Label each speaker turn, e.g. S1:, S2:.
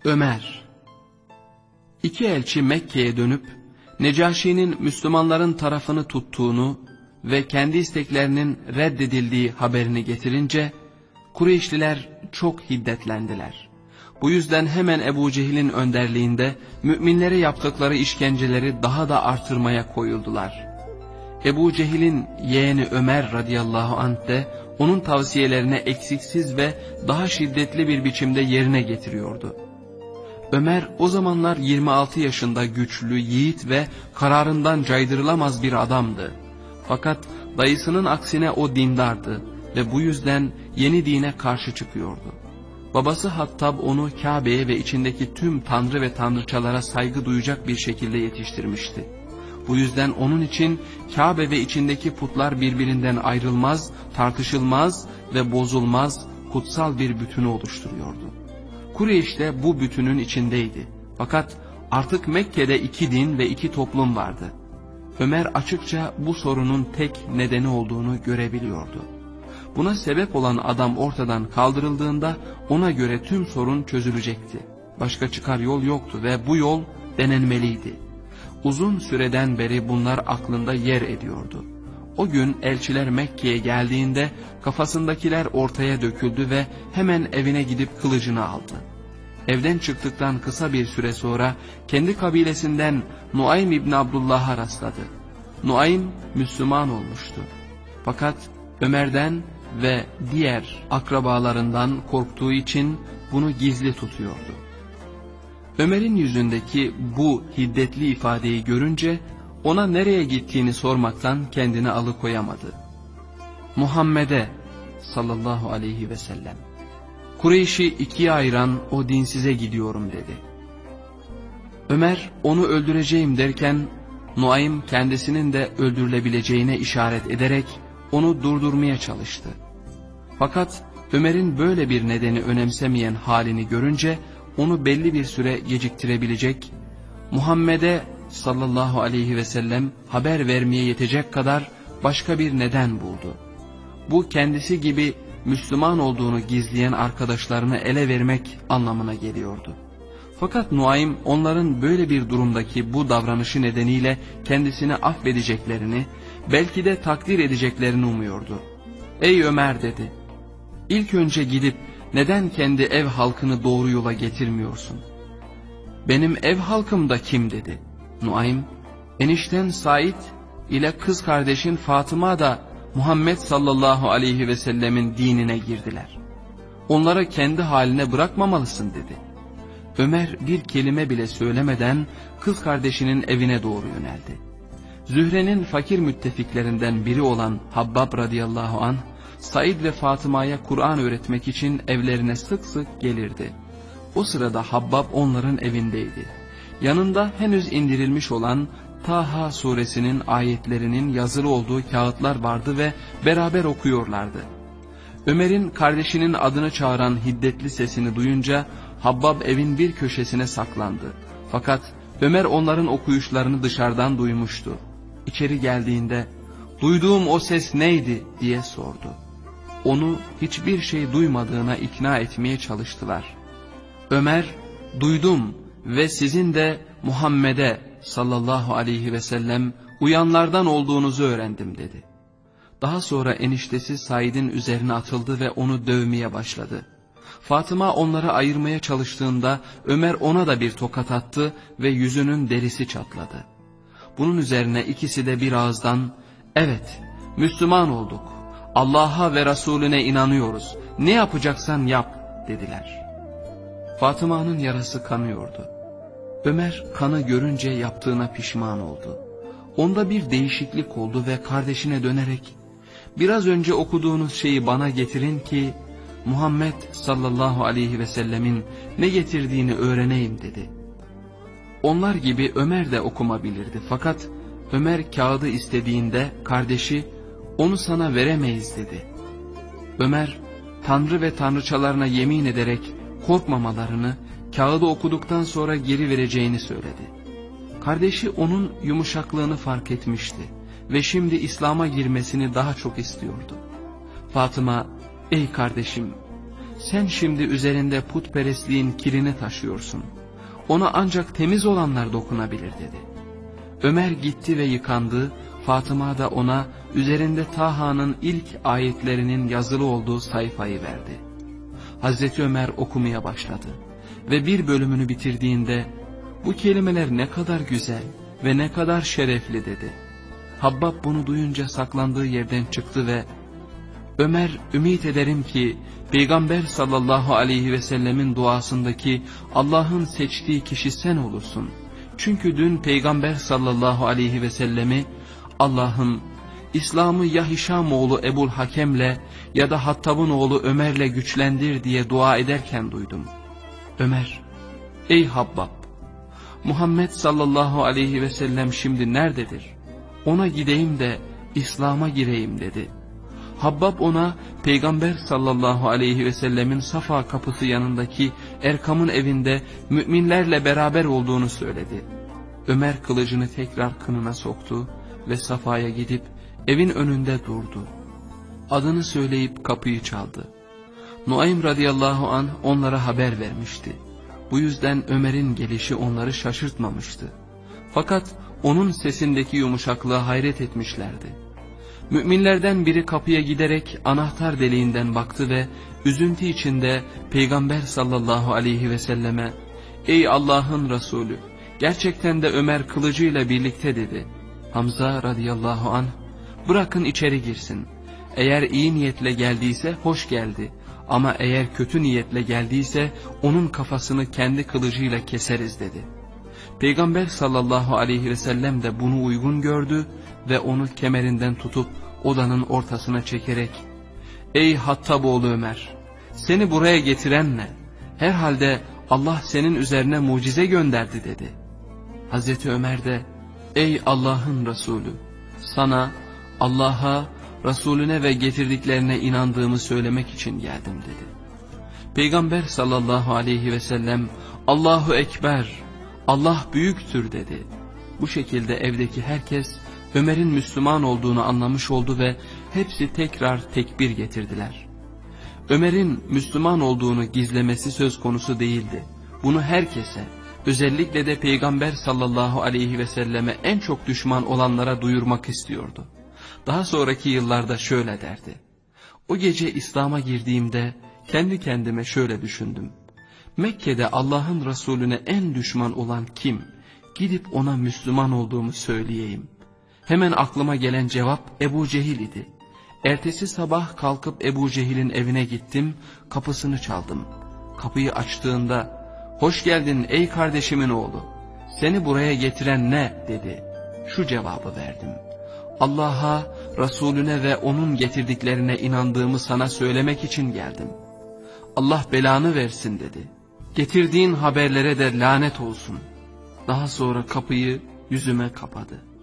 S1: Ömer. İki elçi Mekke'ye dönüp Necaşi'nin Müslümanların tarafını tuttuğunu ve kendi isteklerinin reddedildiği haberini getirince Kureyşliler çok hiddetlendiler. Bu yüzden hemen Ebu Cehil'in önderliğinde müminlere yaptıkları işkenceleri daha da artırmaya koyuldular. Ebu Cehil'in yeğeni Ömer radıyallahu anh de onun tavsiyelerini eksiksiz ve daha şiddetli bir biçimde yerine getiriyordu. Ömer o zamanlar 26 yaşında güçlü, yiğit ve kararından caydırılamaz bir adamdı. Fakat dayısının aksine o dindardı ve bu yüzden yeni dine karşı çıkıyordu. Babası Hattab onu Kabe'ye ve içindeki tüm tanrı ve tanrıçalara saygı duyacak bir şekilde yetiştirmişti. Bu yüzden onun için Kabe ve içindeki putlar birbirinden ayrılmaz, tartışılmaz ve bozulmaz kutsal bir bütünü oluşturuyordu. Kureyş de bu bütünün içindeydi. Fakat artık Mekke'de iki din ve iki toplum vardı. Ömer açıkça bu sorunun tek nedeni olduğunu görebiliyordu. Buna sebep olan adam ortadan kaldırıldığında ona göre tüm sorun çözülecekti. Başka çıkar yol yoktu ve bu yol denenmeliydi. Uzun süreden beri bunlar aklında yer ediyordu. O gün elçiler Mekke'ye geldiğinde kafasındakiler ortaya döküldü ve hemen evine gidip kılıcını aldı. Evden çıktıktan kısa bir süre sonra kendi kabilesinden Nuaym İbni Abdullah'a rastladı. Nuaym Müslüman olmuştu. Fakat Ömer'den ve diğer akrabalarından korktuğu için bunu gizli tutuyordu. Ömer'in yüzündeki bu hiddetli ifadeyi görünce ona nereye gittiğini sormaktan kendini alıkoyamadı. Muhammed'e sallallahu aleyhi ve sellem, Kureyş'i ikiye ayıran o dinsize gidiyorum dedi. Ömer onu öldüreceğim derken Nuaym kendisinin de öldürülebileceğine işaret ederek onu durdurmaya çalıştı. Fakat Ömer'in böyle bir nedeni önemsemeyen halini görünce onu belli bir süre geciktirebilecek, Muhammed'e sallallahu aleyhi ve sellem haber vermeye yetecek kadar başka bir neden buldu. Bu kendisi gibi Müslüman olduğunu gizleyen arkadaşlarını ele vermek anlamına geliyordu. Fakat Nuaym onların böyle bir durumdaki bu davranışı nedeniyle kendisini affedeceklerini, belki de takdir edeceklerini umuyordu. "Ey Ömer," dedi, "İlk önce gidip neden kendi ev halkını doğru yola getirmiyorsun?" "Benim ev halkım da kim?" dedi. Nuaym, "Enişten Said ile kız kardeşin Fatıma da Muhammed sallallahu aleyhi ve sellemin dinine girdiler. Onları kendi haline bırakmamalısın," dedi. Ömer bir kelime bile söylemeden kız kardeşinin evine doğru yöneldi. Zühre'nin fakir müttefiklerinden biri olan Habbab radıyallahu anh, Said ve Fatıma'ya Kur'an öğretmek için evlerine sık sık gelirdi. O sırada Habbab onların evindeydi. Yanında henüz indirilmiş olan Taha suresinin ayetlerinin yazılı olduğu kağıtlar vardı ve beraber okuyorlardı. Ömer'in kardeşinin adını çağıran hiddetli sesini duyunca Habbab evin bir köşesine saklandı. Fakat Ömer onların okuyuşlarını dışarıdan duymuştu. İçeri geldiğinde "Duyduğum o ses neydi?" diye sordu. Onu hiçbir şey duymadığına ikna etmeye çalıştılar. Ömer, "Duydum ve sizin de Muhammed'e sallallahu aleyhi ve sellem uyanlardan olduğunuzu öğrendim," dedi. Daha sonra eniştesi Said'in üzerine atıldı ve onu dövmeye başladı. Fatıma onları ayırmaya çalıştığında Ömer ona da bir tokat attı ve yüzünün derisi çatladı. Bunun üzerine ikisi de bir ağızdan "Evet, Müslüman olduk. Allah'a ve Resulüne inanıyoruz. Ne yapacaksan yap," dediler. Fatıma'nın yarası kanıyordu. Ömer kanı görünce yaptığına pişman oldu. Onda bir değişiklik oldu ve kardeşine dönerek "Biraz önce okuduğunuz şeyi bana getirin ki Muhammed sallallahu aleyhi ve sellemin ne getirdiğini öğreneyim," dedi. Onlar gibi Ömer de okuma bilirdi. Fakat Ömer kağıdı istediğinde kardeşi "Onu sana veremeyiz," dedi. Ömer Tanrı ve tanrıçalarına yemin ederek korkmamalarını, kağıdı okuduktan sonra geri vereceğini söyledi. Kardeşi onun yumuşaklığını fark etmişti ve şimdi İslam'a girmesini daha çok istiyordu. Fatıma, "Ey kardeşim, sen şimdi üzerinde putperestliğin kirini taşıyorsun. Ona ancak temiz olanlar dokunabilir dedi. Ömer gitti ve yıkandı. Fatıma da ona üzerinde Taha'nın ilk ayetlerinin yazılı olduğu sayfayı verdi. Hazreti Ömer okumaya başladı ve bir bölümünü bitirdiğinde bu kelimeler ne kadar güzel ve ne kadar şerefli dedi. Habbab bunu duyunca saklandığı yerden çıktı ve Ömer, ümit ederim ki Peygamber sallallahu aleyhi ve sellemin duasındaki Allah'ın seçtiği kişi sen olursun. Çünkü dün Peygamber sallallahu aleyhi ve sellemi Allah'ım İslam'ı ya Hişam oğlu Ebul Hakem'le ya da Hattab'ın oğlu Ömer'le güçlendir diye dua ederken duydum. Ömer, ey Habbab, Muhammed sallallahu aleyhi ve sellem şimdi nerededir? Ona gideyim de İslam'a gireyim dedi. Habbab ona Peygamber sallallahu aleyhi ve sellemin Safa kapısı yanındaki Erkam'ın evinde müminlerle beraber olduğunu söyledi. Ömer kılıcını tekrar kınına soktu ve Safa'ya gidip evin önünde durdu. Adını söyleyip kapıyı çaldı. Nuaym radıyallahu anh onlara haber vermişti. Bu yüzden Ömer'in gelişi onları şaşırtmamıştı. Fakat onun sesindeki yumuşaklığa hayret etmişlerdi. Müminlerden biri kapıya giderek anahtar deliğinden baktı ve üzüntü içinde Peygamber sallallahu aleyhi ve selleme "Ey Allah'ın Resulü, gerçekten de Ömer kılıcıyla birlikte" dedi. Hamza radıyallahu anh, "Bırakın içeri girsin. Eğer iyi niyetle geldiyse hoş geldi. Ama eğer kötü niyetle geldiyse onun kafasını kendi kılıcıyla keseriz" dedi. Peygamber sallallahu aleyhi ve sellem de bunu uygun gördü ve onu kemerinden tutup odanın ortasına çekerek "Ey Hattab oğlu Ömer, seni buraya getiren ne? Herhalde Allah senin üzerine mucize gönderdi" dedi. Hazreti Ömer de "Ey Allah'ın Resulü, sana, Allah'a, Resulüne ve getirdiklerine inandığımı söylemek için geldim" dedi. Peygamber sallallahu aleyhi ve sellem "Allahu Ekber, Allah büyüktür" dedi. Bu şekilde evdeki herkes Ömer'in Müslüman olduğunu anlamış oldu ve hepsi tekrar tekbir getirdiler. Ömer'in Müslüman olduğunu gizlemesi söz konusu değildi. Bunu herkese, özellikle de Peygamber sallallahu aleyhi ve selleme en çok düşman olanlara duyurmak istiyordu. Daha sonraki yıllarda şöyle derdi: "O gece İslam'a girdiğimde kendi kendime şöyle düşündüm. Mekke'de Allah'ın Resulüne en düşman olan kim? Gidip ona Müslüman olduğumu söyleyeyim." Hemen aklıma gelen cevap Ebu Cehil idi. Ertesi sabah kalkıp Ebu Cehil'in evine gittim, kapısını çaldım. Kapıyı açtığında "Hoş geldin ey kardeşimin oğlu, seni buraya getiren ne?" dedi. Şu cevabı verdim: "Allah'a, Resulüne ve onun getirdiklerine inandığımı sana söylemek için geldim." "Allah belanı versin" dedi. "Getirdiğin haberlere de lanet olsun." Daha sonra kapıyı yüzüme kapadı.